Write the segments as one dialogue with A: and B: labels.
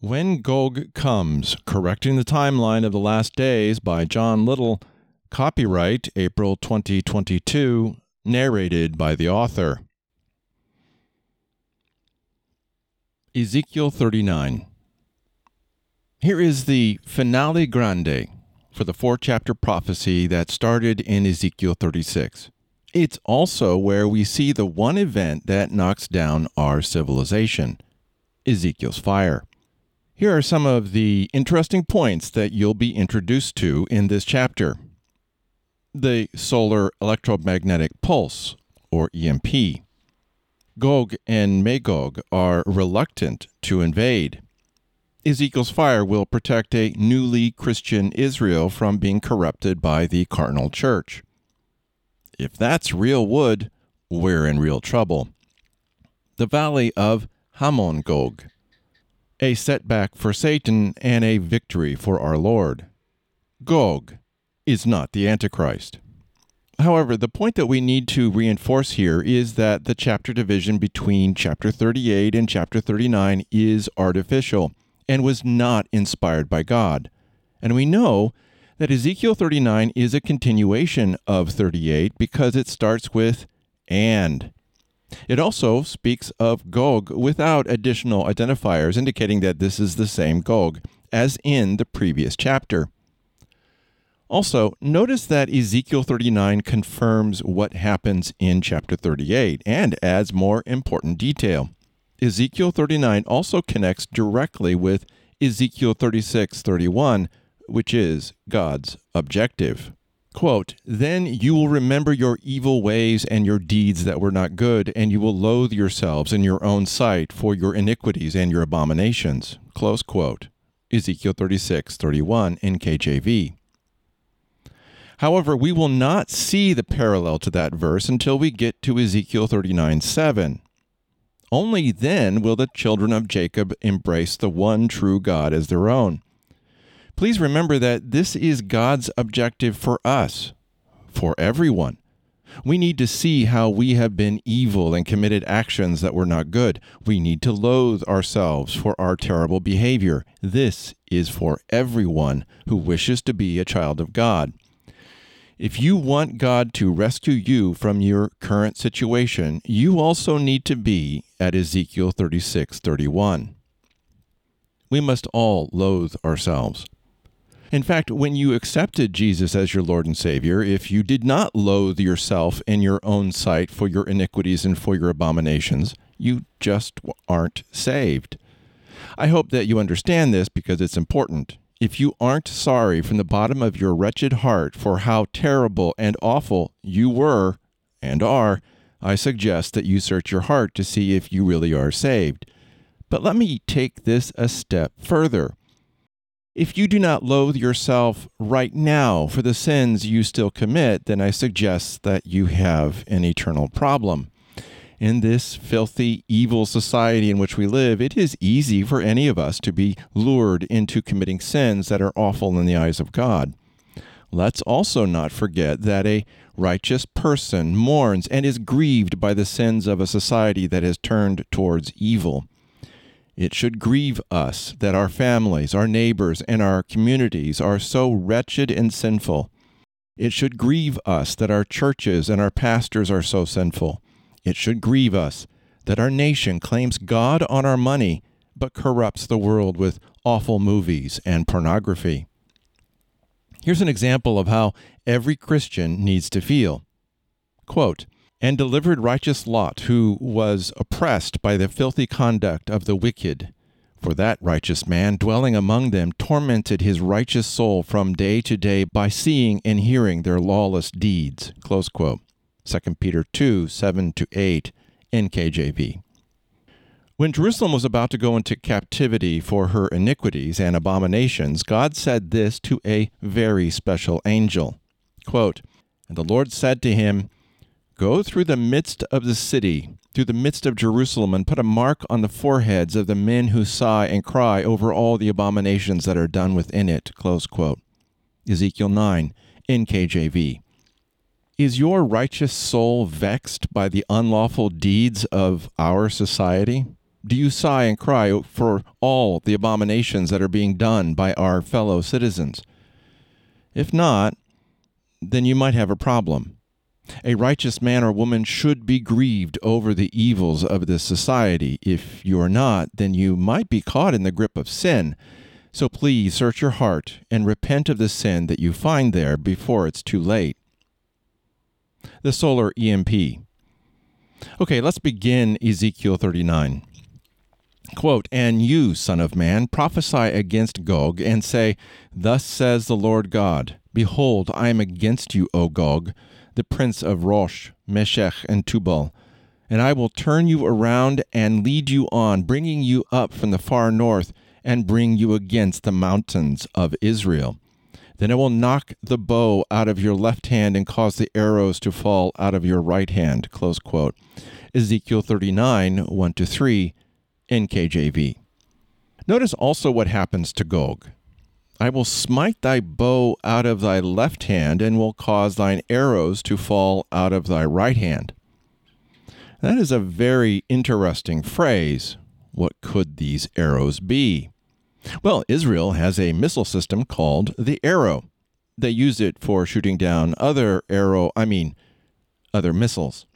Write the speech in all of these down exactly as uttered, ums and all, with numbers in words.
A: When Gog Comes, Correcting the Timeline of the Last Days by John Little, copyright April twenty twenty-two, narrated by the author. Ezekiel thirty-nine. Here is the finale grande for the four-chapter prophecy that started in Ezekiel thirty-six. It's also where we see the one event that knocks down our civilization, Ezekiel's fire. Here are some of the interesting points that you'll be introduced to in this chapter. The solar electromagnetic pulse, or E M P. Gog and Magog are reluctant to invade. Ezekiel's fire will protect a newly Christian Israel from being corrupted by the carnal church. If that's real wood, we're in real trouble. The Valley of Hamon Gog. A setback for Satan and a victory for our Lord. Gog is not the Antichrist. However, the point that we need to reinforce here is that the chapter division between chapter thirty-eight and chapter thirty-nine is artificial and was not inspired by God. And we know that Ezekiel thirty-nine is a continuation of thirty-eight because it starts with "and." It also speaks of Gog without additional identifiers, indicating that this is the same Gog as in the previous chapter. Also, notice that Ezekiel thirty-nine confirms what happens in chapter thirty-eight and adds more important detail. Ezekiel thirty-nine also connects directly with Ezekiel thirty-six thirty-one, which is God's objective. Quote, "Then you will remember your evil ways and your deeds that were not good, and you will loathe yourselves in your own sight for your iniquities and your abominations." Close quote. Ezekiel thirty-six thirty-one in K J V. However, we will not see the parallel to that verse until we get to Ezekiel thirty-nine seven. Only then will the children of Jacob embrace the one true God as their own. Please remember that this is God's objective for us, for everyone. We need to see how we have been evil and committed actions that were not good. We need to loathe ourselves for our terrible behavior. This is for everyone who wishes to be a child of God. If you want God to rescue you from your current situation, you also need to be at Ezekiel thirty-six thirty-one. We must all loathe ourselves. In fact, when you accepted Jesus as your Lord and Savior, if you did not loathe yourself in your own sight for your iniquities and for your abominations, you just aren't saved. I hope that you understand this because it's important. If you aren't sorry from the bottom of your wretched heart for how terrible and awful you were and are, I suggest that you search your heart to see if you really are saved. But let me take this a step further. If you do not loathe yourself right now for the sins you still commit, then I suggest that you have an eternal problem. In this filthy, evil society in which we live, it is easy for any of us to be lured into committing sins that are awful in the eyes of God. Let's also not forget that a righteous person mourns and is grieved by the sins of a society that has turned towards evil. It should grieve us that our families, our neighbors, and our communities are so wretched and sinful. It should grieve us that our churches and our pastors are so sinful. It should grieve us that our nation claims God on our money, but corrupts the world with awful movies and pornography. Here's an example of how every Christian needs to feel. Quote, "And delivered righteous Lot, who was oppressed by the filthy conduct of the wicked. For that righteous man, dwelling among them, tormented his righteous soul from day to day by seeing and hearing their lawless deeds." Close quote. Second Peter two, seven to eight, N K J V. When Jerusalem was about to go into captivity for her iniquities and abominations, God said this to a very special angel. Quote, "And the Lord said to him, Go through the midst of the city, through the midst of Jerusalem, and put a mark on the foreheads of the men who sigh and cry over all the abominations that are done within it." Close quote. Ezekiel nine, N K J V. Is your righteous soul vexed by the unlawful deeds of our society? Do you sigh and cry for all the abominations that are being done by our fellow citizens? If not, then you might have a problem. A righteous man or woman should be grieved over the evils of this society. If you are not, then you might be caught in the grip of sin. So please search your heart and repent of the sin that you find there before it's too late. The solar E M P. Okay, let's begin Ezekiel thirty-nine. Quote, "And you, son of man, prophesy against Gog, and say, Thus says the Lord God, Behold, I am against you, O Gog, the prince of Rosh, Meshech, and Tubal, and I will turn you around and lead you on, bringing you up from the far north, and bring you against the mountains of Israel. Then I will knock the bow out of your left hand and cause the arrows to fall out of your right hand." Close quote. Ezekiel thirty-nine, one to three, N K J V. Notice also what happens to Gog. "I will smite thy bow out of thy left hand, and will cause thine arrows to fall out of thy right hand." That is a very interesting phrase. What could these arrows be? Well, Israel has a missile system called the Arrow. They use it for shooting down other arrow, I mean, other missiles.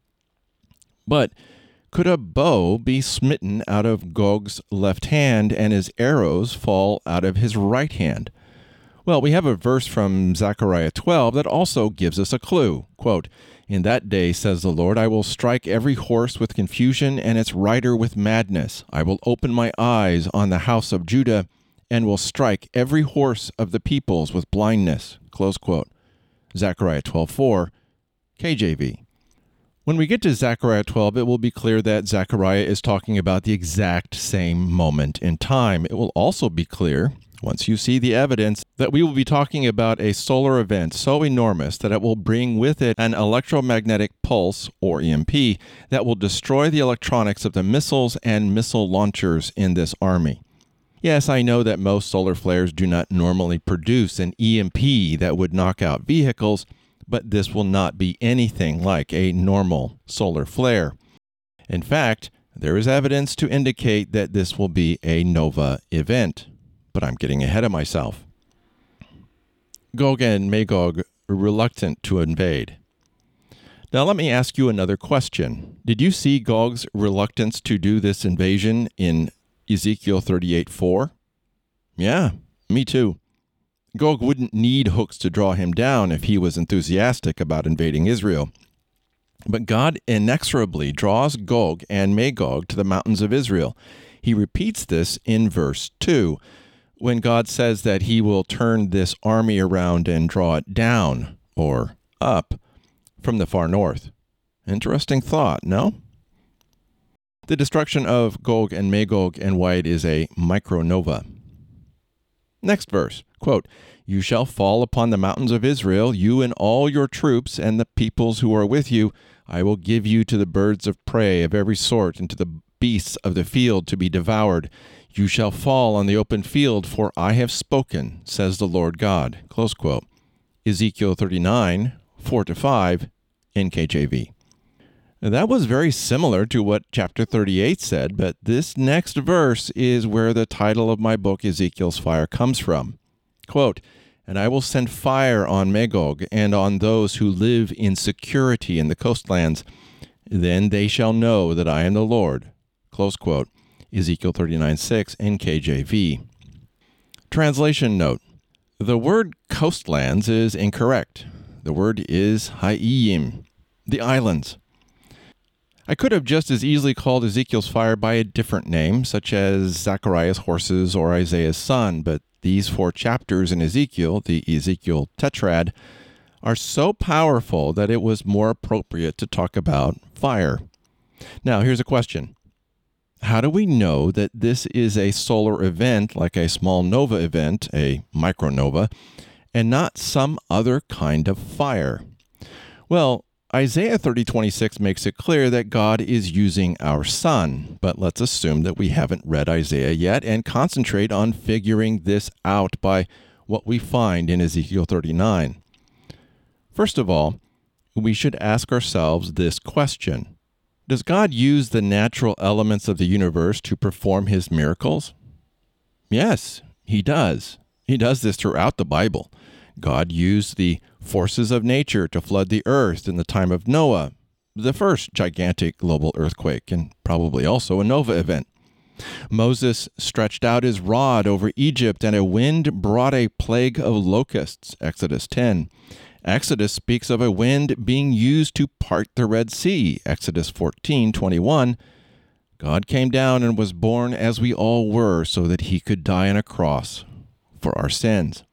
A: But could a bow be smitten out of Gog's left hand and his arrows fall out of his right hand? Well, we have a verse from Zechariah twelve that also gives us a clue. Quote, "In that day, says the Lord, I will strike every horse with confusion and its rider with madness. I will open my eyes on the house of Judah and will strike every horse of the peoples with blindness." Close quote. Zechariah twelve four, K J V. When we get to Zechariah twelve, it will be clear that Zechariah is talking about the exact same moment in time. It will also be clear, once you see the evidence, that we will be talking about a solar event so enormous that it will bring with it an electromagnetic pulse, or E M P, that will destroy the electronics of the missiles and missile launchers in this army. Yes, I know that most solar flares do not normally produce an E M P that would knock out vehicles, but this will not be anything like a normal solar flare. In fact, there is evidence to indicate that this will be a nova event. But I'm getting ahead of myself. Gog and Magog are reluctant to invade. Now let me ask you another question. Did you see Gog's reluctance to do this invasion in Ezekiel thirty-eight four? Yeah, me too. Gog wouldn't need hooks to draw him down if he was enthusiastic about invading Israel. But God inexorably draws Gog and Magog to the mountains of Israel. He repeats this in verse two, when God says that he will turn this army around and draw it down, or up, from the far north. Interesting thought, no? The destruction of Gog and Magog and why it is a micronova. Next verse, quote, "You shall fall upon the mountains of Israel, you and all your troops and the peoples who are with you. I will give you to the birds of prey of every sort and to the beasts of the field to be devoured. You shall fall on the open field, for I have spoken, says the Lord God." Close quote. Ezekiel thirty-nine, four to five, N K J V. That was very similar to what chapter thirty-eight said, but this next verse is where the title of my book, Ezekiel's Fire, comes from. Quote, "And I will send fire on Magog and on those who live in security in the coastlands. Then they shall know that I am the Lord." Close quote. Ezekiel thirty-nine six, N K J V. Translation note. The word coastlands is incorrect. The word is Hayim, the islands. I could have just as easily called Ezekiel's fire by a different name, such as Zechariah's horses or Isaiah's son, but these four chapters in Ezekiel, the Ezekiel Tetrad, are so powerful that it was more appropriate to talk about fire. Now, here's a question. How do we know that this is a solar event like a small nova event, a micronova, and not some other kind of fire? Well, Isaiah thirty twenty-six makes it clear that God is using our sun, but let's assume that we haven't read Isaiah yet and concentrate on figuring this out by what we find in Ezekiel thirty-nine. First of all, we should ask ourselves this question. Does God use the natural elements of the universe to perform his miracles? Yes, he does. He does this throughout the Bible. God used the forces of nature to flood the earth in the time of Noah, the first gigantic global earthquake, and probably also a Nova event. Moses stretched out his rod over Egypt, and a wind brought a plague of locusts, Exodus ten. Exodus speaks of a wind being used to part the Red Sea, Exodus fourteen twenty-one. God came down and was born as we all were, so that he could die on a cross for our sins.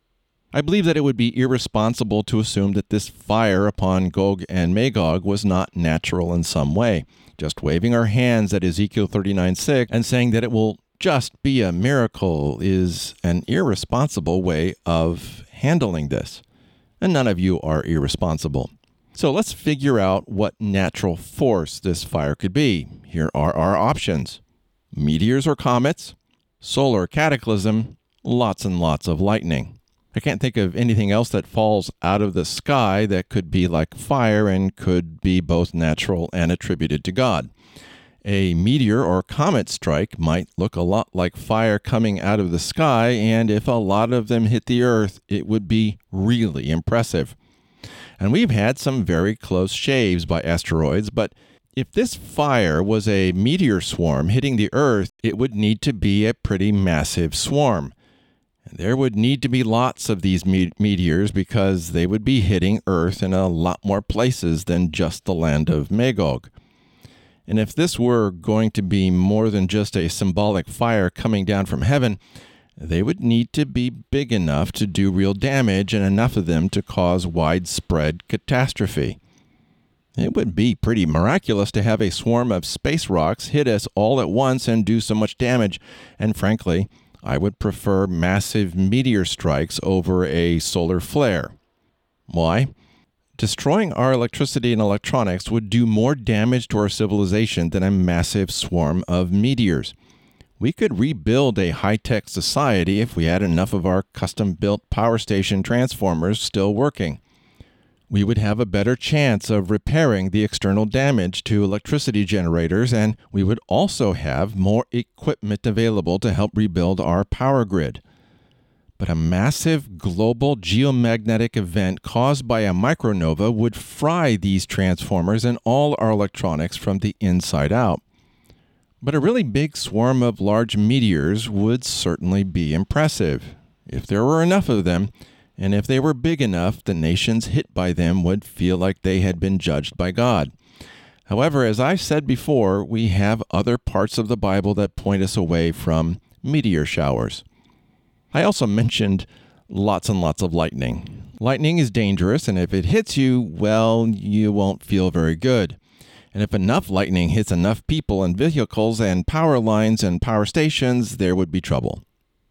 A: I believe that it would be irresponsible to assume that this fire upon Gog and Magog was not natural in some way. Just waving our hands at Ezekiel thirty-nine six and saying that it will just be a miracle is an irresponsible way of handling this. And none of you are irresponsible. So let's figure out what natural force this fire could be. Here are our options: meteors or comets, solar cataclysm, lots and lots of lightning. I can't think of anything else that falls out of the sky that could be like fire and could be both natural and attributed to God. A meteor or comet strike might look a lot like fire coming out of the sky, and if a lot of them hit the earth, it would be really impressive. And we've had some very close shaves by asteroids, but if this fire was a meteor swarm hitting the earth, it would need to be a pretty massive swarm. There would need to be lots of these me- meteors because they would be hitting Earth in a lot more places than just the land of Magog. And if this were going to be more than just a symbolic fire coming down from heaven, they would need to be big enough to do real damage and enough of them to cause widespread catastrophe. It would be pretty miraculous to have a swarm of space rocks hit us all at once and do so much damage, and frankly, I would prefer massive meteor strikes over a solar flare. Why? Destroying our electricity and electronics would do more damage to our civilization than a massive swarm of meteors. We could rebuild a high-tech society if we had enough of our custom-built power station transformers still working. We would have a better chance of repairing the external damage to electricity generators, and we would also have more equipment available to help rebuild our power grid. But a massive global geomagnetic event caused by a micronova would fry these transformers and all our electronics from the inside out. But a really big swarm of large meteors would certainly be impressive. If there were enough of them, and if they were big enough, the nations hit by them would feel like they had been judged by God. However, as I've said before, we have other parts of the Bible that point us away from meteor showers. I also mentioned lots and lots of lightning. Lightning is dangerous, and if it hits you, well, you won't feel very good. And if enough lightning hits enough people and vehicles and power lines and power stations, there would be trouble.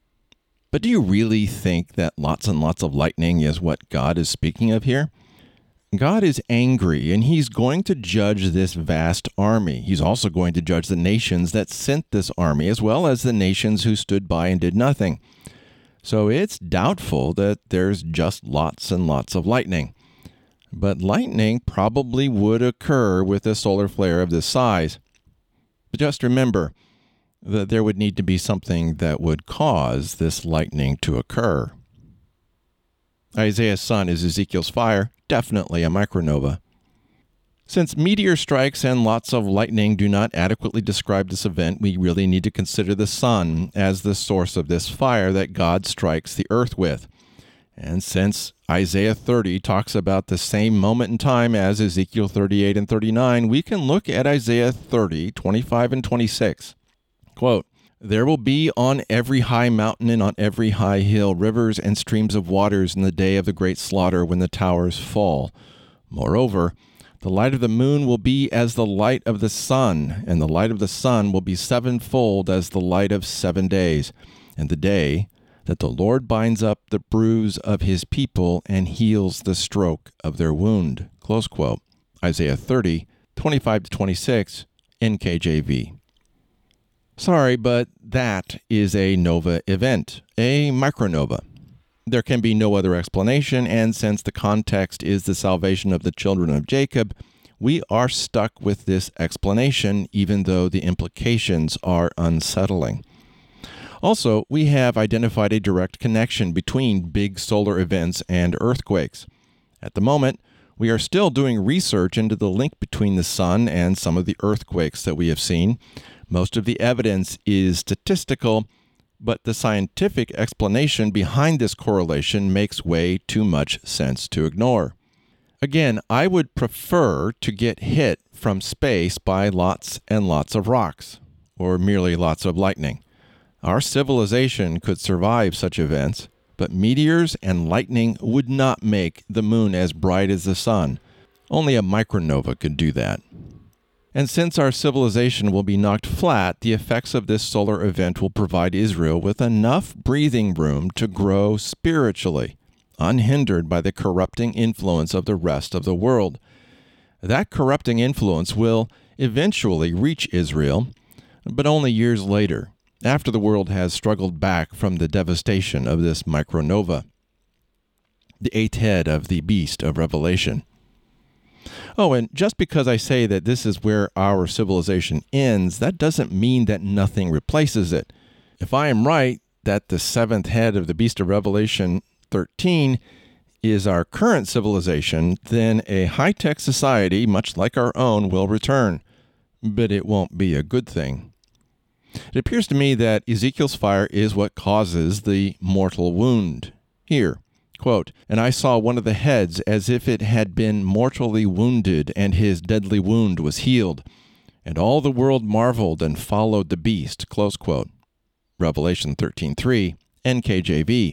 A: But do you really think that lots and lots of lightning is what God is speaking of here? God is angry, and he's going to judge this vast army. He's also going to judge the nations that sent this army, as well as the nations who stood by and did nothing. So it's doubtful that there's just lots and lots of lightning. But lightning probably would occur with a solar flare of this size. But just remember that there would need to be something that would cause this lightning to occur. Isaiah's son is Ezekiel's fire, definitely a micronova. Since meteor strikes and lots of lightning do not adequately describe this event, we really need to consider the sun as the source of this fire that God strikes the earth with. And since Isaiah thirty talks about the same moment in time as Ezekiel thirty-eight and thirty-nine, we can look at Isaiah thirty, twenty-five and twenty-six. Quote, "There will be on every high mountain and on every high hill rivers and streams of waters in the day of the great slaughter when the towers fall. Moreover, the light of the moon will be as the light of the sun, and the light of the sun will be sevenfold as the light of seven days, and the day that the Lord binds up the bruise of his people and heals the stroke of their wound." Close quote. Isaiah thirty, twenty-five to twenty-six, N K J V. Sorry, but that is a nova event, a micronova. There can be no other explanation, and since the context is the salvation of the children of Jacob, we are stuck with this explanation, even though the implications are unsettling. Also, we have identified a direct connection between big solar events and earthquakes. At the moment, we are still doing research into the link between the sun and some of the earthquakes that we have seen. Most of the evidence is statistical, but the scientific explanation behind this correlation makes way too much sense to ignore. Again, I would prefer to get hit from space by lots and lots of rocks, or merely lots of lightning. Our civilization could survive such events, but meteors and lightning would not make the moon as bright as the sun. Only a micronova could do that. And since our civilization will be knocked flat, the effects of this solar event will provide Israel with enough breathing room to grow spiritually, unhindered by the corrupting influence of the rest of the world. That corrupting influence will eventually reach Israel, but only years later, after the world has struggled back from the devastation of this micronova, the eighth head of the beast of Revelation. Oh, and just because I say that this is where our civilization ends, that doesn't mean that nothing replaces it. If I am right that the seventh head of the beast of Revelation thirteen is our current civilization, then a high-tech society, much like our own, will return. But it won't be a good thing. It appears to me that Ezekiel's fire is what causes the mortal wound. Here, quote, "And I saw one of the heads as if it had been mortally wounded, and his deadly wound was healed. And all the world marveled and followed the beast," close quote. Revelation thirteen three, N K J V.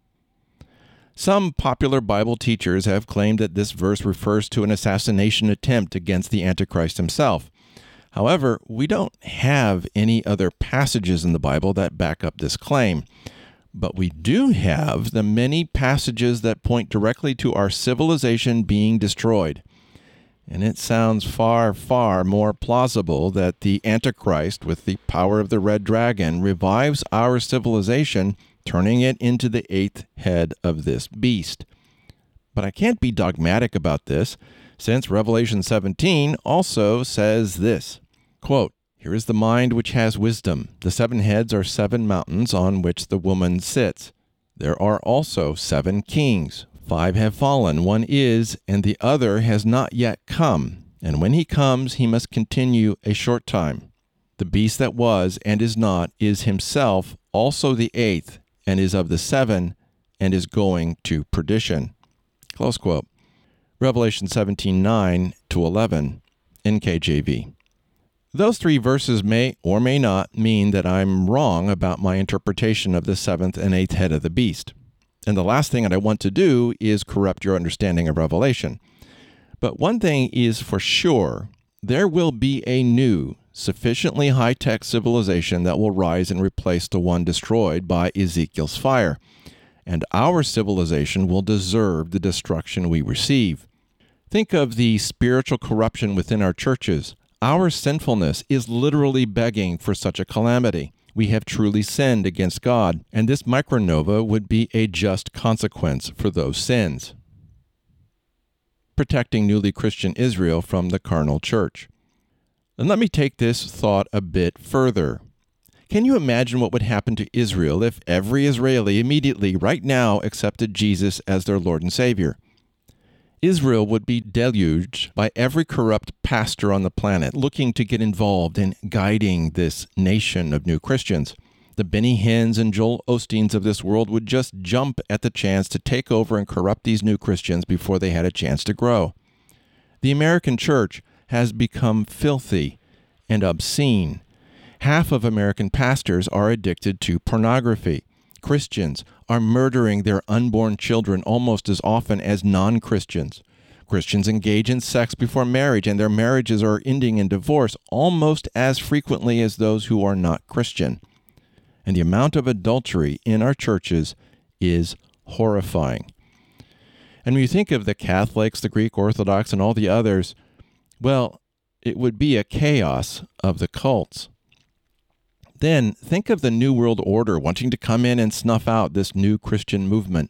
A: Some popular Bible teachers have claimed that this verse refers to an assassination attempt against the Antichrist himself. However, we don't have any other passages in the Bible that back up this claim. But we do have the many passages that point directly to our civilization being destroyed. And it sounds far, far more plausible that the Antichrist, with the power of the red dragon, revives our civilization, turning it into the eighth head of this beast. But I can't be dogmatic about this, since Revelation seventeen also says this, quote, "Here is the mind which has wisdom. The seven heads are seven mountains on which the woman sits. There are also seven kings. Five have fallen, one is, and the other has not yet come. And when he comes, he must continue a short time. The beast that was and is not is himself also the eighth, and is of the seven, and is going to perdition." Close quote. Revelation seventeen nine to eleven, N K J V. Those three verses may or may not mean that I'm wrong about my interpretation of the seventh and eighth head of the beast. And the last thing that I want to do is corrupt your understanding of Revelation. But one thing is for sure, there will be a new, sufficiently high-tech civilization that will rise and replace the one destroyed by Ezekiel's fire. And our civilization will deserve the destruction we receive. Think of the spiritual corruption within our churches. Our sinfulness is literally begging for such a calamity. We have truly sinned against God, and this micronova would be a just consequence for those sins. Protecting newly Christian Israel from the carnal church. And let me take this thought a bit further. Can you imagine what would happen to Israel if every Israeli immediately, right now, accepted Jesus as their Lord and Savior? Israel would be deluged by every corrupt pastor on the planet looking to get involved in guiding this nation of new Christians. The Benny Hinns and Joel Osteens of this world would just jump at the chance to take over and corrupt these new Christians before they had a chance to grow. The American church has become filthy and obscene. Half of American pastors are addicted to pornography. Christians are murdering their unborn children almost as often as non-Christians. Christians engage in sex before marriage, and their marriages are ending in divorce almost as frequently as those who are not Christian. And the amount of adultery in our churches is horrifying. And when you think of the Catholics, the Greek Orthodox, and all the others, well, it would be a chaos of the cults. Then think of the New World Order wanting to come in and snuff out this new Christian movement.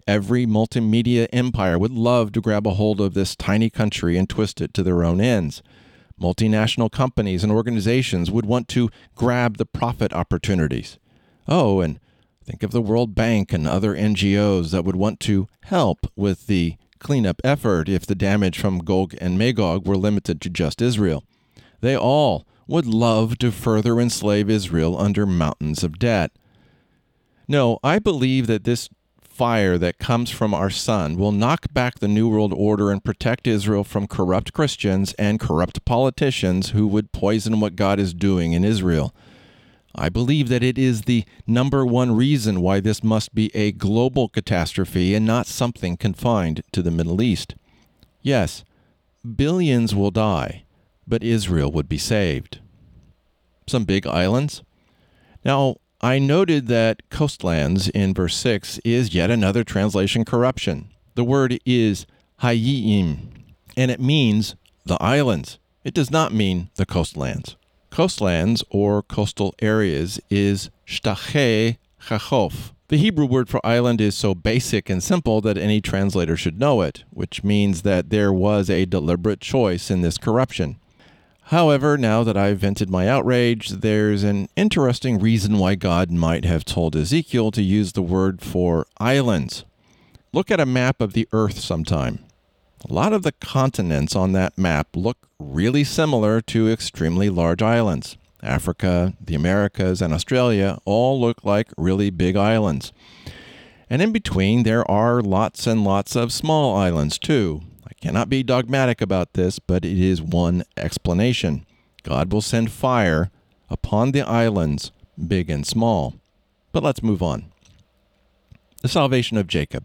A: Every multimedia empire would love to grab a hold of this tiny country and twist it to their own ends. Multinational companies and organizations would want to grab the profit opportunities. Oh, and think of the World Bank and other N G Os that would want to help with the cleanup effort if the damage from Gog and Magog were limited to just Israel. They all would love to further enslave Israel under mountains of debt. No, I believe that this fire that comes from our sun will knock back the New World Order and protect Israel from corrupt Christians and corrupt politicians who would poison what God is doing in Israel. I believe that it is the number one reason why this must be a global catastrophe and not something confined to the Middle East. Yes, billions will die, but Israel would be saved. Some big islands. Now, I noted that coastlands in verse six is yet another translation corruption. The word is hayim, and it means the islands. It does not mean the coastlands. Coastlands, or coastal areas, is shtachei chachof. The Hebrew word for island is so basic and simple that any translator should know it, which means that there was a deliberate choice in this corruption. However, now that I've vented my outrage, there's an interesting reason why God might have told Ezekiel to use the word for islands. Look at a map of the earth sometime. A lot of the continents on that map look really similar to extremely large islands. Africa, the Americas, and Australia all look like really big islands. And in between, there are lots and lots of small islands too. Cannot be dogmatic about this, but it is one explanation. God will send fire upon the islands, big and small. But let's move on. The salvation of Jacob.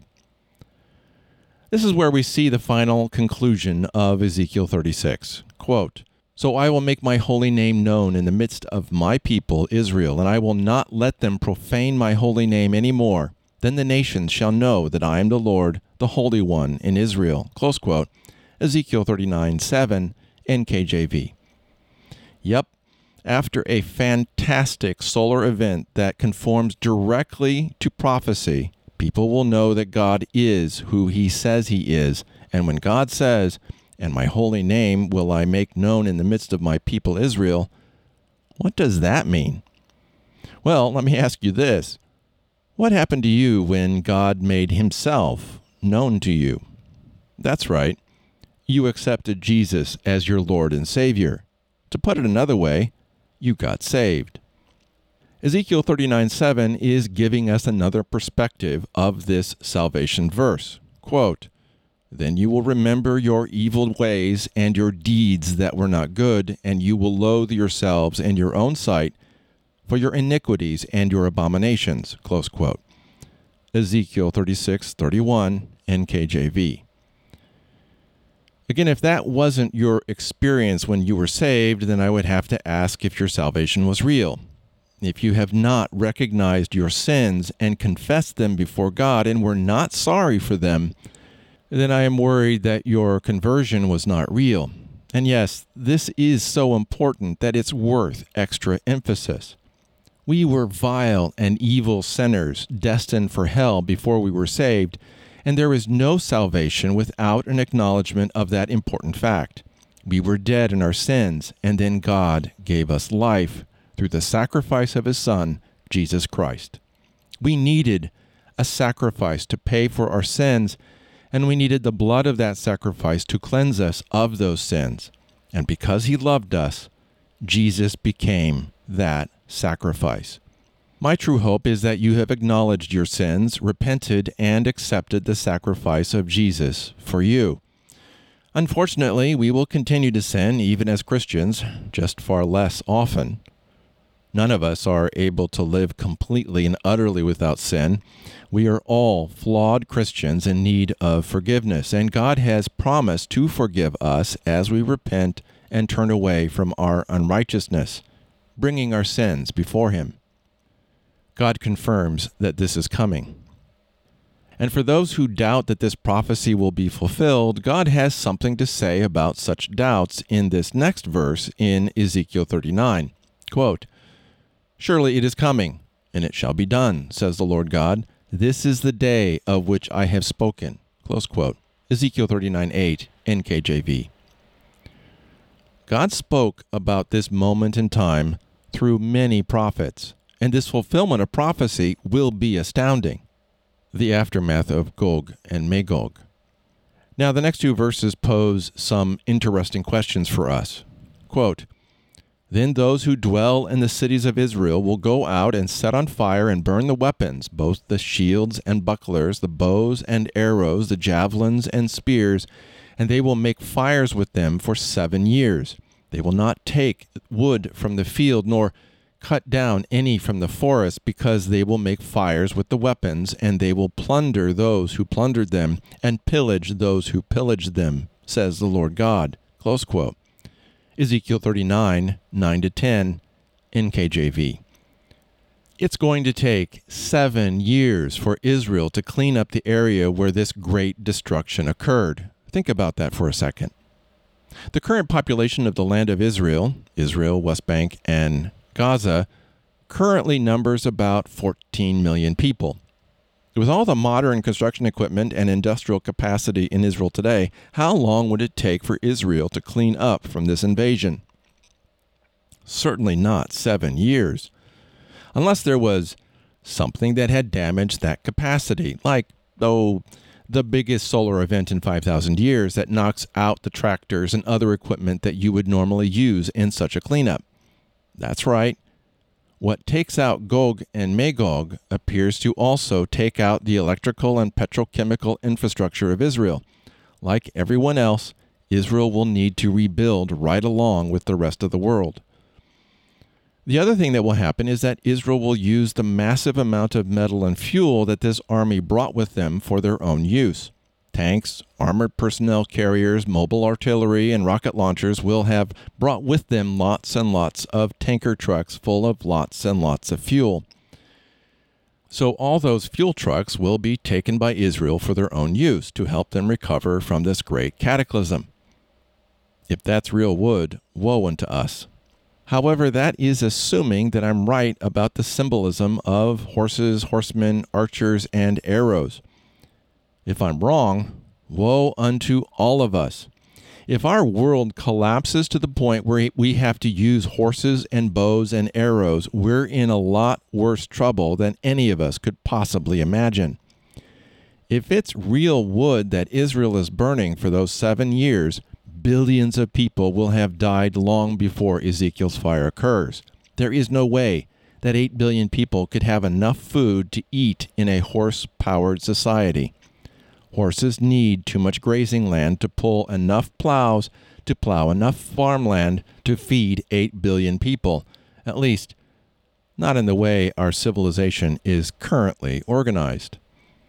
A: This is where we see the final conclusion of Ezekiel thirty-six. Quote, "So I will make my holy name known in the midst of my people Israel, and I will not let them profane my holy name any more. Then the nations shall know that I am the Lord, the Holy One in Israel." Close quote. Ezekiel thirty-nine seven, N K J V. Yep, after a fantastic solar event that conforms directly to prophecy, people will know that God is who he says he is. And when God says, "And my holy name will I make known in the midst of my people Israel," what does that mean? Well, let me ask you this. What happened to you when God made himself known to you? That's right. You accepted Jesus as your Lord and Savior. To put it another way, you got saved. Ezekiel thirty-nine seven is giving us another perspective of this salvation verse. Quote, "Then you will remember your evil ways and your deeds that were not good, and you will loathe yourselves in your own sight for your iniquities and your abominations." Close quote. Ezekiel thirty-six thirty-one, N K J V. Again, if that wasn't your experience when you were saved, then I would have to ask if your salvation was real. If you have not recognized your sins and confessed them before God and were not sorry for them, then I am worried that your conversion was not real. And yes, this is so important that it's worth extra emphasis. We were vile and evil sinners destined for hell before we were saved, and there is no salvation without an acknowledgement of that important fact. We were dead in our sins, and then God gave us life through the sacrifice of his Son, Jesus Christ. We needed a sacrifice to pay for our sins, and we needed the blood of that sacrifice to cleanse us of those sins. And because he loved us, Jesus became that sacrifice. My true hope is that you have acknowledged your sins, repented, and accepted the sacrifice of Jesus for you. Unfortunately, we will continue to sin even as Christians, just far less often. None of us are able to live completely and utterly without sin. We are all flawed Christians in need of forgiveness, and God has promised to forgive us as we repent and turn away from our unrighteousness, bringing our sins before him. God confirms that this is coming. And for those who doubt that this prophecy will be fulfilled, God has something to say about such doubts in this next verse in Ezekiel thirty-nine. Quote, "Surely it is coming, and it shall be done, says the Lord God. This is the day of which I have spoken. Close quote. Ezekiel thirty-nine eight, N K J V. God spoke about this moment in time through many prophets, and this fulfillment of prophecy will be astounding. The aftermath of Gog and Magog. Now, the next two verses pose some interesting questions for us. Quote, Then those who dwell in the cities of Israel will go out and set on fire and burn the weapons, both the shields and bucklers, the bows and arrows, the javelins and spears, and they will make fires with them for seven years. They will not take wood from the field, nor cut down any from the forest, because they will make fires with the weapons, and they will plunder those who plundered them, and pillage those who pillaged them, says the Lord God. Close quote. Ezekiel thirty-nine, nine to ten, N K J V. It's going to take seven years for Israel to clean up the area where this great destruction occurred. Think about that for a second. The current population of the land of Israel, Israel, West Bank, and Gaza, currently numbers about fourteen million people. With all the modern construction equipment and industrial capacity in Israel today, how long would it take for Israel to clean up from this invasion? Certainly not seven years. Unless there was something that had damaged that capacity, like, oh, the biggest solar event in five thousand years that knocks out the tractors and other equipment that you would normally use in such a cleanup. That's right. What takes out Gog and Magog appears to also take out the electrical and petrochemical infrastructure of Israel. Like everyone else, Israel will need to rebuild right along with the rest of the world. The other thing that will happen is that Israel will use the massive amount of metal and fuel that this army brought with them for their own use. Tanks, armored personnel carriers, mobile artillery, and rocket launchers will have brought with them lots and lots of tanker trucks full of lots and lots of fuel. So all those fuel trucks will be taken by Israel for their own use to help them recover from this great cataclysm. If that's real wood, woe unto us. However, that is assuming that I'm right about the symbolism of horses, horsemen, archers, and arrows. If I'm wrong, woe unto all of us. If our world collapses to the point where we have to use horses and bows and arrows, we're in a lot worse trouble than any of us could possibly imagine. If it's real wood that Israel is burning for those seven years, billions of people will have died long before Ezekiel's fire occurs. There is no way that eight billion people could have enough food to eat in a horse-powered society. Horses need too much grazing land to pull enough plows to plow enough farmland to feed eight billion people, at least not in the way our civilization is currently organized.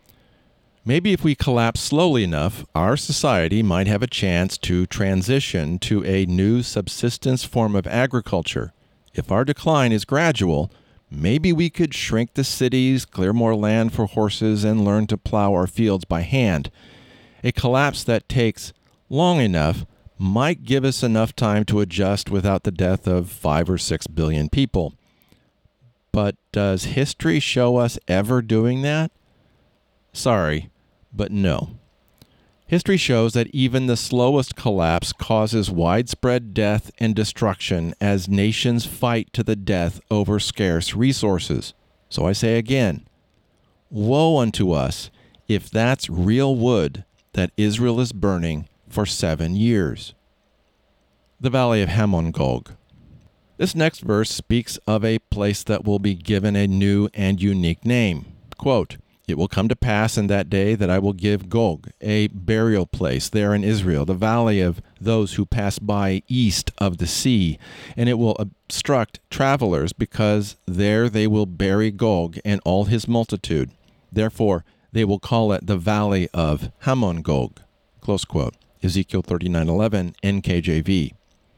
A: Maybe if we collapse slowly enough, our society might have a chance to transition to a new subsistence form of agriculture. If our decline is gradual, maybe we could shrink the cities, clear more land for horses, and learn to plow our fields by hand. A collapse that takes long enough might give us enough time to adjust without the death of five or six billion people. But does history show us ever doing that? Sorry, but no. History shows that even the slowest collapse causes widespread death and destruction as nations fight to the death over scarce resources. So I say again, woe unto us if that's real wood that Israel is burning for seven years. The Valley of Hamon-Gog. This next verse speaks of a place that will be given a new and unique name. Quote, It will come to pass in that day that I will give Gog a burial place there in Israel, the valley of those who pass by east of the sea, and it will obstruct travelers, because there they will bury Gog and all his multitude. Therefore, they will call it the Valley of Hamon-Gog. Close quote. Ezekiel thirty-nine eleven, N K J V.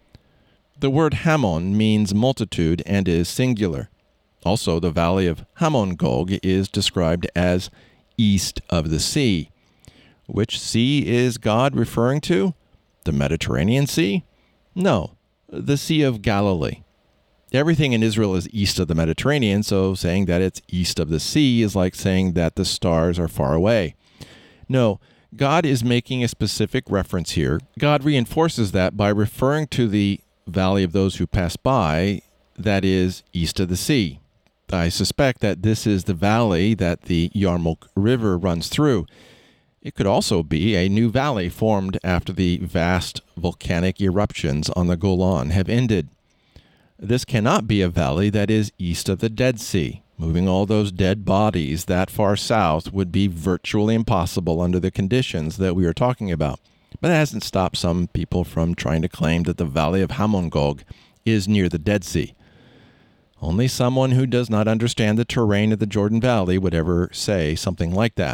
A: The word Hamon means multitude and is singular. Also, the Valley of Hamon-Gog is described as east of the sea. Which sea is God referring to? The Mediterranean Sea? No, the Sea of Galilee. Everything in Israel is east of the Mediterranean, so saying that it's east of the sea is like saying that the stars are far away. No, God is making a specific reference here. God reinforces that by referring to the valley of those who pass by, that is, east of the sea. I suspect that this is the valley that the Yarmouk River runs through. It could also be a new valley formed after the vast volcanic eruptions on the Golan have ended. This cannot be a valley that is east of the Dead Sea. Moving all those dead bodies that far south would be virtually impossible under the conditions that we are talking about. But it hasn't stopped some people from trying to claim that the valley of Hamon-Gog is near the Dead Sea. Only someone who does not understand the terrain of the Jordan Valley would ever say something like that.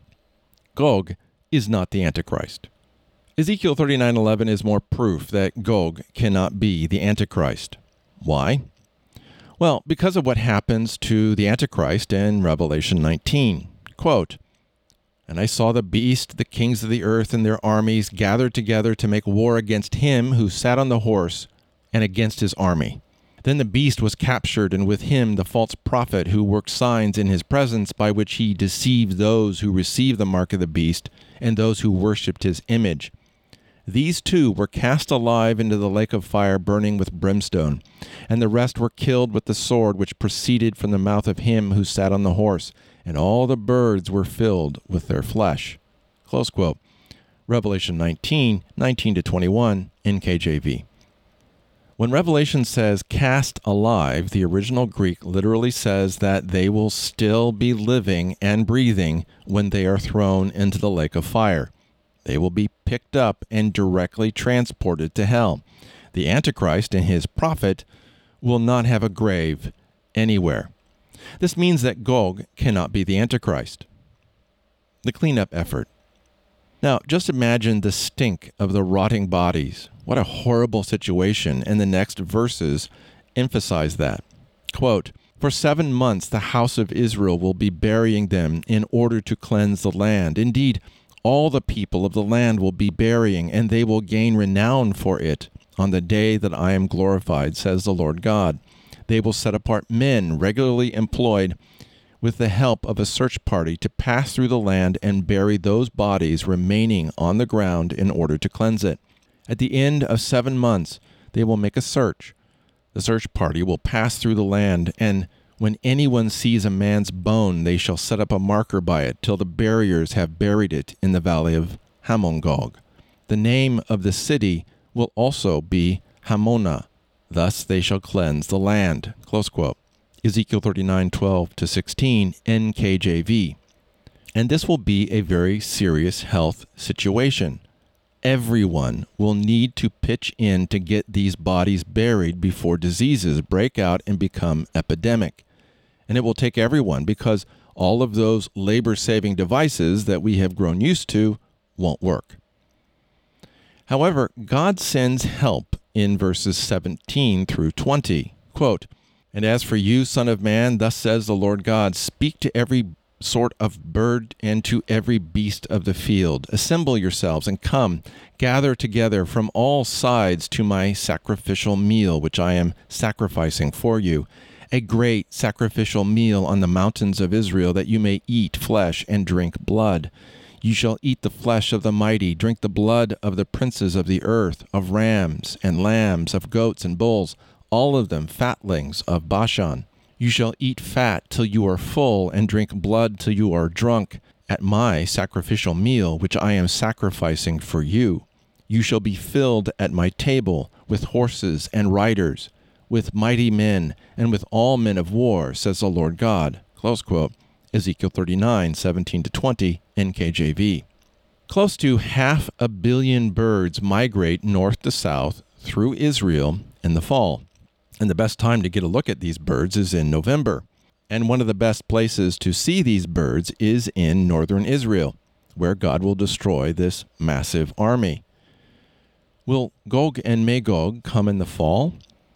A: Gog is not the Antichrist. Ezekiel thirty-nine eleven is more proof that Gog cannot be the Antichrist. Why? Well, because of what happens to the Antichrist in Revelation nineteen. Quote, "And I saw the beast, the kings of the earth and their armies gathered together to make war against him who sat on the horse and against his army. Then the beast was captured, and with him the false prophet who worked signs in his presence by which he deceived those who received the mark of the beast and those who worshipped his image. These two were cast alive into the lake of fire burning with brimstone, and the rest were killed with the sword which proceeded from the mouth of him who sat on the horse, and all the birds were filled with their flesh." Close quote. Revelation nineteen, nineteen to twenty-one, N K J V. When Revelation says cast alive, the original Greek literally says that they will still be living and breathing when they are thrown into the lake of fire. They will be picked up and directly transported to hell. The Antichrist and his prophet will not have a grave anywhere. This means that Gog cannot be the Antichrist. The cleanup effort. Now, just imagine the stink of the rotting bodies. What a horrible situation, and the next verses emphasize that. Quote, "For seven months the house of Israel will be burying them in order to cleanse the land. Indeed, all the people of the land will be burying, and they will gain renown for it on the day that I am glorified, says the Lord God. They will set apart men regularly employed with the help of a search party to pass through the land and bury those bodies remaining on the ground in order to cleanse it. At the end of seven months, they will make a search. The search party will pass through the land, and when anyone sees a man's bone, they shall set up a marker by it till the buriers have buried it in the valley of Hamon-Gog. The name of the city will also be Hamona. Thus they shall cleanse the land." Close quote. Ezekiel thirty-nine, twelve to sixteen, N K J V. And this will be a very serious health situation. Everyone will need to pitch in to get these bodies buried before diseases break out and become epidemic. And it will take everyone, because all of those labor-saving devices that we have grown used to won't work. However, God sends help in verses seventeen through twenty. Quote, "And as for you, son of man, thus says the Lord God, speak to every sort of bird and to every beast of the field. Assemble yourselves and come, gather together from all sides to my sacrificial meal, which I am sacrificing for you. A great sacrificial meal on the mountains of Israel, that you may eat flesh and drink blood. You shall eat the flesh of the mighty, drink the blood of the princes of the earth, of rams and lambs, of goats and bulls, all of them fatlings of Bashan. You shall eat fat till you are full, and drink blood till you are drunk, at my sacrificial meal, which I am sacrificing for you. You shall be filled at my table with horses and riders, with mighty men, and with all men of war, says the Lord God." Close quote. Ezekiel thirty-nine, seventeen to twenty, N K J V. Close to half a billion birds migrate north to south through Israel in the fall. And the best time to get a look at these birds is in November. And one of the best places to see these birds is in northern Israel, where God will destroy this massive army. Will Gog and Magog come in the fall?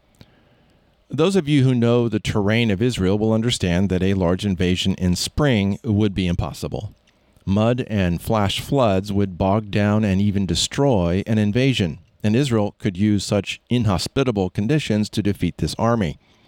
A: Those of you who know the terrain of Israel will understand that a large invasion in spring would be impossible. Mud and flash floods would bog down and even destroy an invasion, and Israel could use such inhospitable conditions to defeat this army.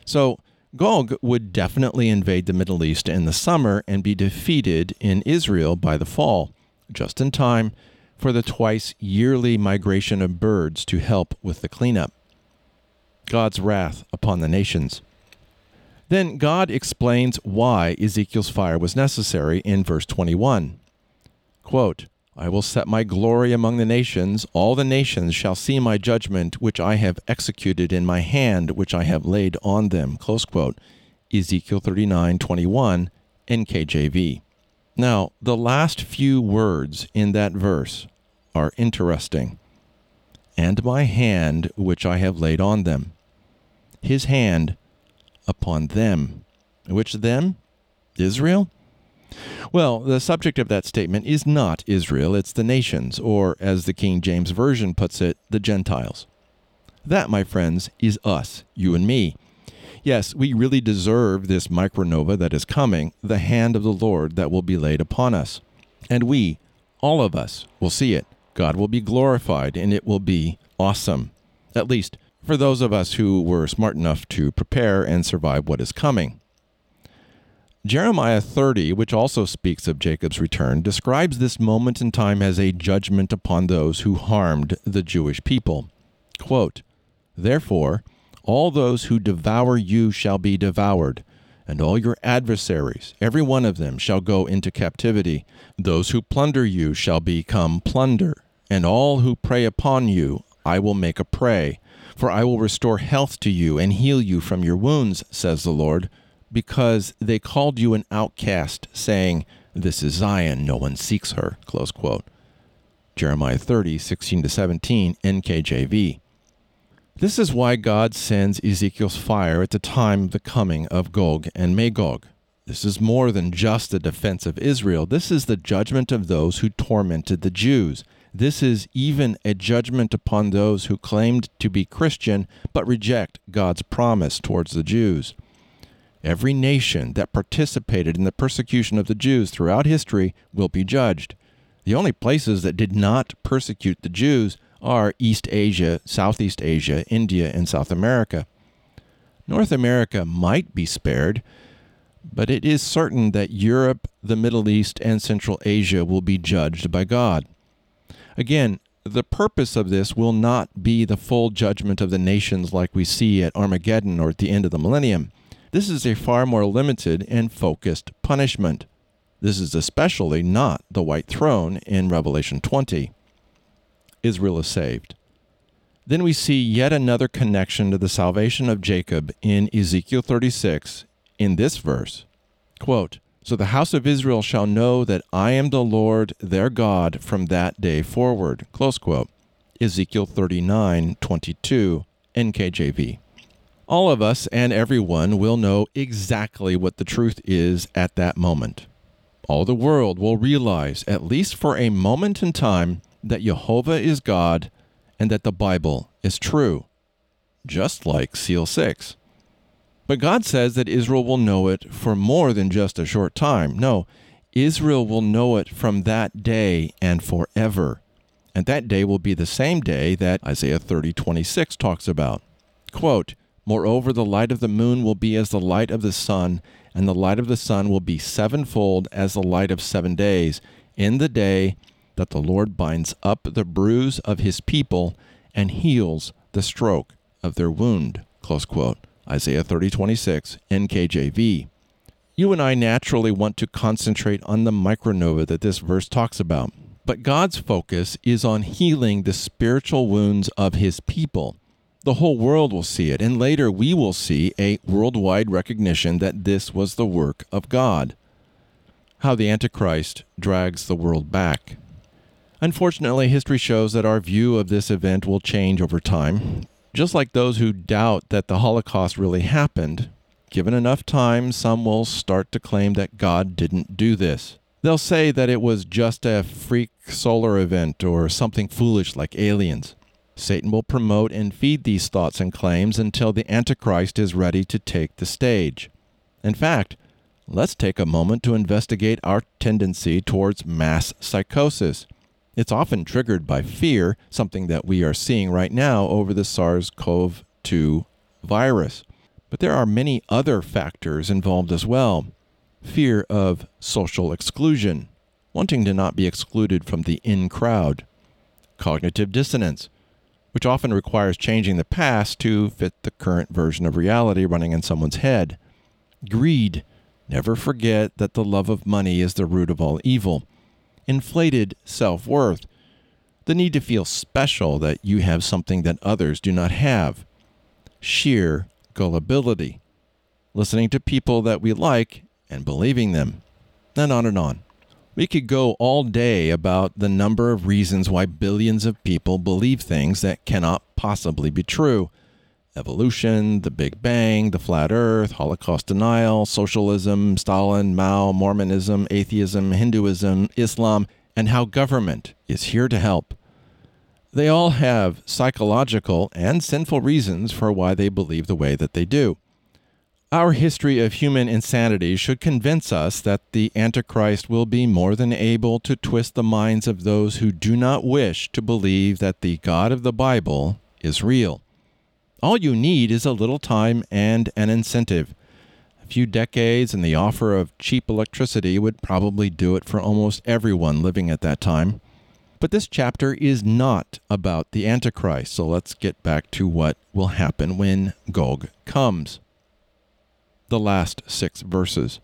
A: So Gog would definitely invade the Middle East in the summer and be defeated in Israel by the fall, just in time for the twice yearly migration of birds to help with the cleanup. God's wrath upon the nations. Then God explains why Ezekiel's fire was necessary in verse twenty-one. Quote, I will set my glory among the nations. All the nations shall see my judgment, which I have executed in my hand, which I have laid on them. Close quote. Ezekiel thirty-nine twenty-one, N K J V. Now, the last few words in that verse are interesting. And my hand, which I have laid on them. His hand upon them. Which them? Israel? Well, the subject of that statement is not Israel, it's the nations, or as the King James Version puts it, the Gentiles. That, my friends, is us, you and me. Yes, we really deserve this micronova that is coming, the hand of the Lord that will be laid upon us. And we, all of us, will see it. God will be glorified, and it will be awesome. At least, for those of us who were smart enough to prepare and survive what is coming. Jeremiah thirty, which also speaks of Jacob's return, describes this moment in time as a judgment upon those who harmed the Jewish people. Quote, Therefore, all those who devour you shall be devoured, and all your adversaries, every one of them, shall go into captivity. Those who plunder you shall become plunder, and all who prey upon you I will make a prey. For I will restore health to you and heal you from your wounds, says the Lord, because they called you an outcast, saying, This is Zion, no one seeks her. Close quote. Jeremiah thirty, sixteen to seventeen, N K J V. This is why God sends Ezekiel's fire at the time of the coming of Gog and Magog. This is more than just the defense of Israel. This is the judgment of those who tormented the Jews. This is even a judgment upon those who claimed to be Christian but reject God's promise towards the Jews. Every nation that participated in the persecution of the Jews throughout history will be judged. The only places that did not persecute the Jews are East Asia, Southeast Asia, India, and South America. North America might be spared, but it is certain that Europe, the Middle East, and Central Asia will be judged by God. Again, the purpose of this will not be the full judgment of the nations like we see at Armageddon or at the end of the millennium. This is a far more limited and focused punishment. This is especially not the white throne in Revelation twenty. Israel is saved. Then we see yet another connection to the salvation of Jacob in Ezekiel thirty-six in this verse. Quote, So the house of Israel shall know that I am the Lord their God from that day forward. Close quote. Ezekiel thirty-nine twenty-two, N K J V. All of us and everyone will know exactly what the truth is at that moment. All the world will realize, at least for a moment in time, that Jehovah is God and that the Bible is true, just like Seal six. But God says that Israel will know it for more than just a short time. No, Israel will know it from that day and forever. And that day will be the same day that Isaiah thirty twenty-six talks about. Quote, Moreover, the light of the moon will be as the light of the sun, and the light of the sun will be sevenfold as the light of seven days, in the day that the Lord binds up the bruise of his people and heals the stroke of their wound. Close quote. Isaiah thirty twenty-six, N K J V. You and I naturally want to concentrate on the micronova that this verse talks about, but God's focus is on healing the spiritual wounds of his people. The whole world will see it, and later we will see a worldwide recognition that this was the work of God. How the Antichrist drags the world back. Unfortunately, history shows that our view of this event will change over time. Just like those who doubt that the Holocaust really happened, given enough time, some will start to claim that God didn't do this. They'll say that it was just a freak solar event or something foolish like aliens. Satan will promote and feed these thoughts and claims until the Antichrist is ready to take the stage. In fact, let's take a moment to investigate our tendency towards mass psychosis. It's often triggered by fear, something that we are seeing right now over the SARS-CoV two virus. But there are many other factors involved as well. Fear of social exclusion, wanting to not be excluded from the in crowd. Cognitive dissonance, which often requires changing the past to fit the current version of reality running in someone's head. Greed, never forget that the love of money is the root of all evil. Inflated self-worth, the need to feel special that you have something that others do not have. Sheer gullibility, listening to people that we like and believing them, and on and on. We could go all day about the number of reasons why billions of people believe things that cannot possibly be true. Evolution, the Big Bang, the flat earth, Holocaust denial, socialism, Stalin, Mao, Mormonism, atheism, Hinduism, Islam, and how government is here to help. They all have psychological and sinful reasons for why they believe the way that they do. Our history of human insanity should convince us that the Antichrist will be more than able to twist the minds of those who do not wish to believe that the God of the Bible is real. All you need is a little time and an incentive. A few decades and the offer of cheap electricity would probably do it for almost everyone living at that time. But this chapter is not about the Antichrist, so let's get back to what will happen when Gog comes. The last six verses.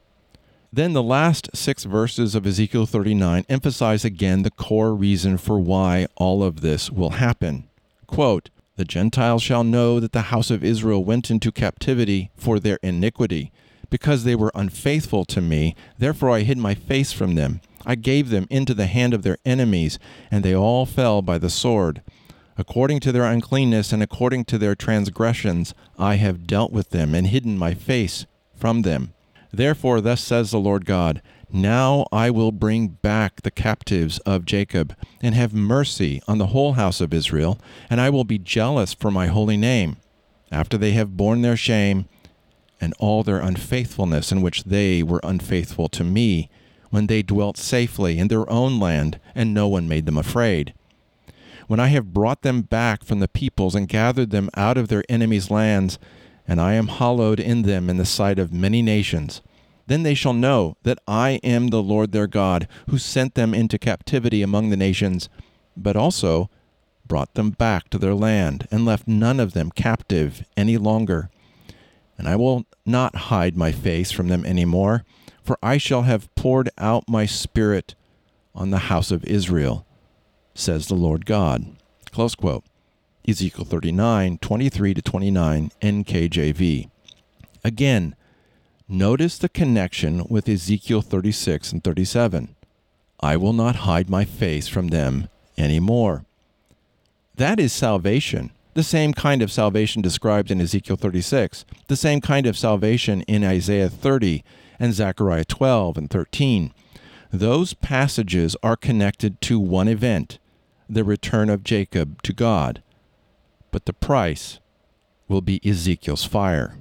A: Then the last six verses of Ezekiel thirty-nine emphasize again the core reason for why all of this will happen. Quote, "The Gentiles shall know that the house of Israel went into captivity for their iniquity, because they were unfaithful to me. Therefore I hid my face from them. I gave them into the hand of their enemies, and they all fell by the sword. According to their uncleanness and according to their transgressions, I have dealt with them and hidden my face from them. Therefore, thus says the Lord God, now I will bring back the captives of Jacob and have mercy on the whole house of Israel, and I will be jealous for my holy name, after they have borne their shame and all their unfaithfulness in which they were unfaithful to me, when they dwelt safely in their own land, and no one made them afraid. When I have brought them back from the peoples and gathered them out of their enemies' lands, and I am hallowed in them in the sight of many nations, then they shall know that I am the Lord their God, who sent them into captivity among the nations, but also brought them back to their land, and left none of them captive any longer. And I will not hide my face from them any more, for I shall have poured out my spirit on the house of Israel, says the Lord God." Close quote. Ezekiel thirty-nine, twenty-three to twenty-nine, N K J V. Again, notice the connection with Ezekiel thirty-six and thirty-seven. I will not hide my face from them any more. That is salvation. The same kind of salvation described in Ezekiel thirty-six, the same kind of salvation in Isaiah thirty and Zechariah twelve and thirteen. Those passages are connected to one event, the return of Jacob to God. But the price will be Ezekiel's fire.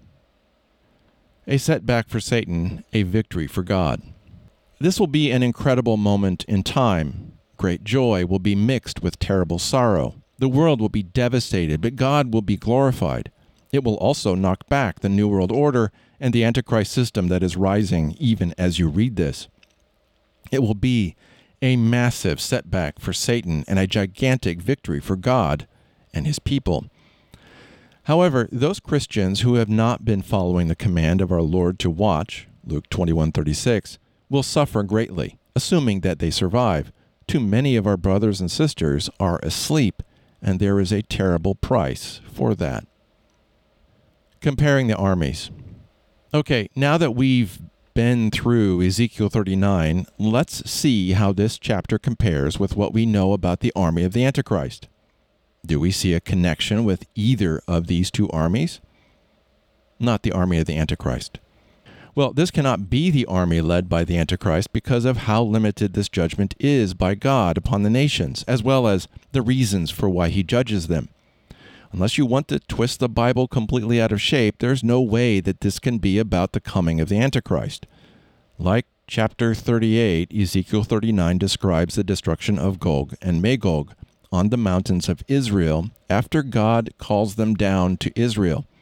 A: A setback for Satan, a victory for God. This will be an incredible moment in time. Great joy will be mixed with terrible sorrow. The world will be devastated, but God will be glorified. It will also knock back the New World Order and the Antichrist system that is rising even as you read this. It will be a massive setback for Satan and a gigantic victory for God and his people. However, those Christians who have not been following the command of our Lord to watch, Luke twenty-one thirty-six, will suffer greatly, assuming that they survive. Too many of our brothers and sisters are asleep, and there is a terrible price for that. Comparing the armies. Okay, now that we've been through Ezekiel thirty-nine, let's see how this chapter compares with what we know about the army of the Antichrist. Do we see a connection with either of these two armies? Not the army of the Antichrist. Well, this cannot be the army led by the Antichrist because of how limited this judgment is by God upon the nations, as well as the reasons for why he judges them. Unless you want to twist the Bible completely out of shape, there's no way that this can be about the coming of the Antichrist. Like chapter thirty-eight, Ezekiel thirty-nine describes the destruction of Gog and Magog on the mountains of Israel after God calls them down to Israel.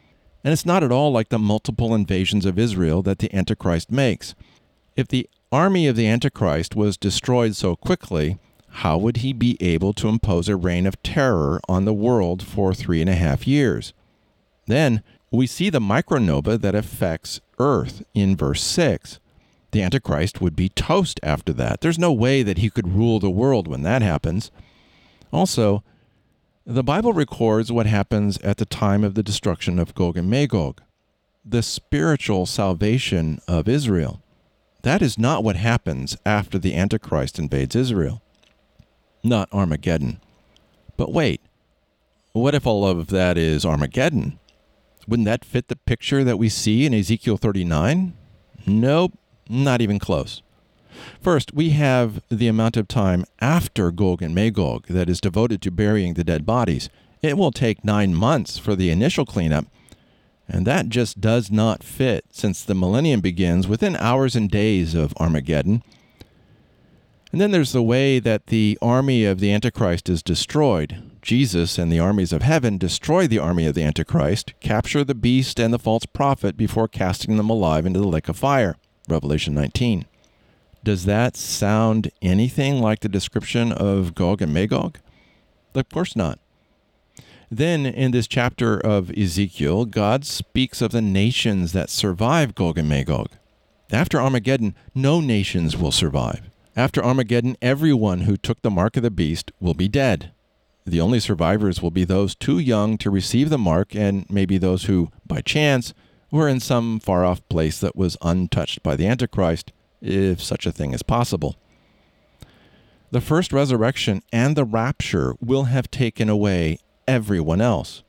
A: And it's not at all like the multiple invasions of Israel that the Antichrist makes. If the army of the Antichrist was destroyed so quickly, how would he be able to impose a reign of terror on the world for three and a half years? Then we see the micronova that affects Earth in verse six. The Antichrist would be toast after that. There's no way that he could rule the world when that happens. Also, the Bible records what happens at the time of the destruction of Gog and Magog, the spiritual salvation of Israel. That is not what happens after the Antichrist invades Israel. Not Armageddon. But wait, what if all of that is Armageddon? Wouldn't that fit the picture that we see in Ezekiel thirty-nine? Nope, not even close. First, we have the amount of time after Gog and Magog that is devoted to burying the dead bodies. It will take nine months for the initial cleanup, and that just does not fit since the millennium begins within hours and days of Armageddon. And then there's the way that the army of the Antichrist is destroyed. Jesus and the armies of heaven destroy the army of the Antichrist, capture the beast and the false prophet before casting them alive into the lake of fire. Revelation nineteen. Does that sound anything like the description of Gog and Magog? Of course not. Then in this chapter of Ezekiel, God speaks of the nations that survive Gog and Magog. After Armageddon, no nations will survive. After Armageddon, everyone who took the mark of the beast will be dead. The only survivors will be those too young to receive the mark, and maybe those who, by chance, were in some far-off place that was untouched by the Antichrist, if such a thing is possible. The first resurrection and the rapture will have taken away everyone else.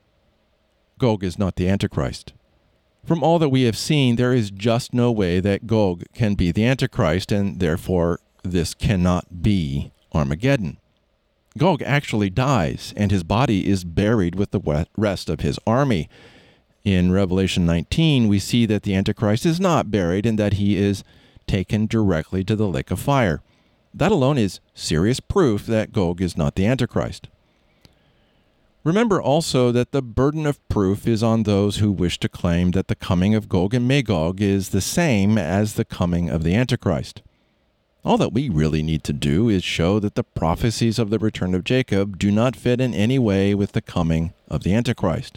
A: Gog is not the Antichrist. From all that we have seen, there is just no way that Gog can be the Antichrist, and therefore this cannot be Armageddon. Gog actually dies, and his body is buried with the rest of his army. In Revelation nineteen, we see that the Antichrist is not buried and that he is taken directly to the lake of fire. That alone is serious proof that Gog is not the Antichrist. Remember also that the burden of proof is on those who wish to claim that the coming of Gog and Magog is the same as the coming of the Antichrist. All that we really need to do is show that the prophecies of the return of Jacob do not fit in any way with the coming of the Antichrist.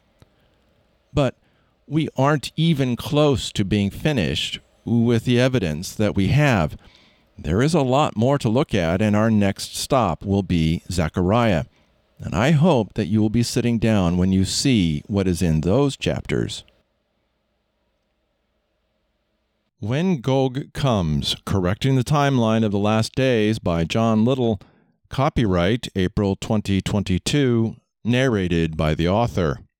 A: But we aren't even close to being finished with the evidence that we have. There is a lot more to look at, and our next stop will be Zechariah. And I hope that you will be sitting down when you see what is in those chapters. When Gog Comes, Correcting the Timeline of the Last Days by John Little, copyright April twenty twenty-two, narrated by the author.